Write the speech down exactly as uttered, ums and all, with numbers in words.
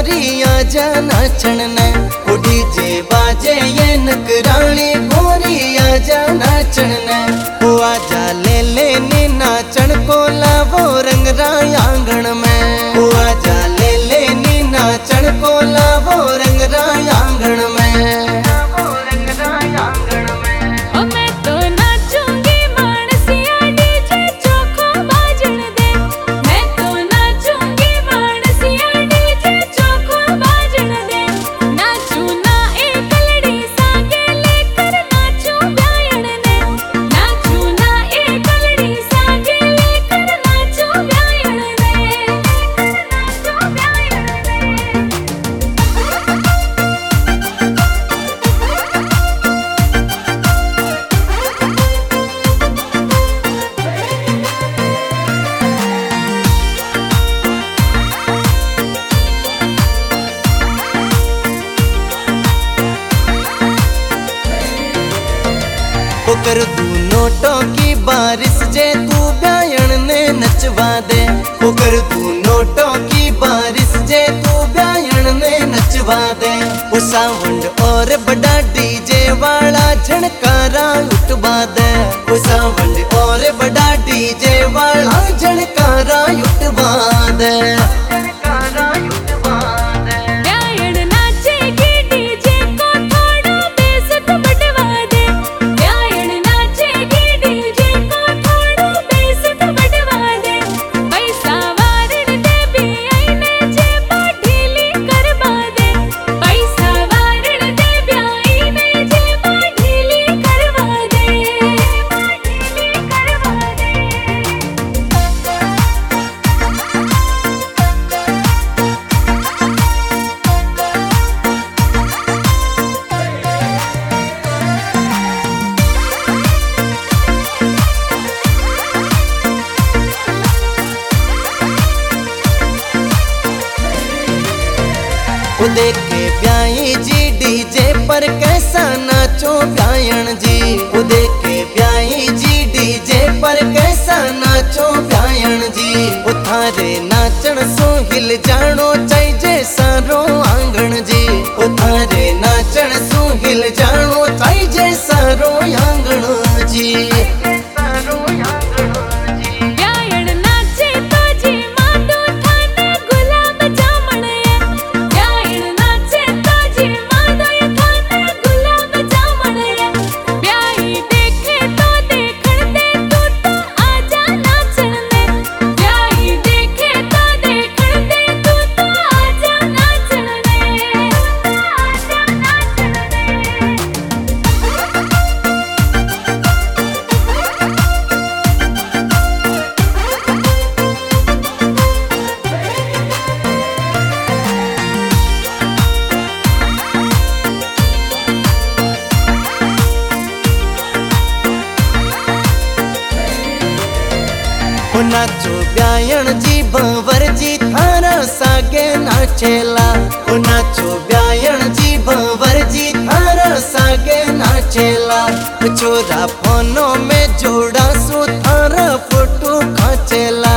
गोरी आजा नाचण ने ओ डीजे बाजे ये नकरानी गोरी आजा नाचण ने ओ आजा ले ले नी नाचण को लावो रंगरा आंगण में ओ आजा ले ले नी नाचण को लावो रंगरा आंगण में। कर तू नोटों की बारिश जे तू ब्यायण ने नचवा दे ओ कर तू नोटों की बारिश जे तू ब्यायण ने नचवा दे ओ साउंड और बड़ा डीजे वाला झणकारा उठवा दे ओ साउंड और बड़ा डीजे वाला झणकारा उठवा दे। ओ देखे ब्याई जी डीजे पर कैसा नाचो ब्यायण जी ओ देखे ब्याई जी डीजे पर कैसा नाचो ब्यायण जी ओ थारे नाचण सो हिल जानो चाहिए सारो आंगण जी ओ थारे नाचण सो हिल जानो चाहिए सारो आंगण जी। ओ नाचो ब्यायण जी भंवर जी थारा सागे नाचेला ओ नाचो ब्यायण जी भंवर जी थारा सागे नाचेला छोरा फोनों में जोड़ा सो थारा फोटो खाचेला।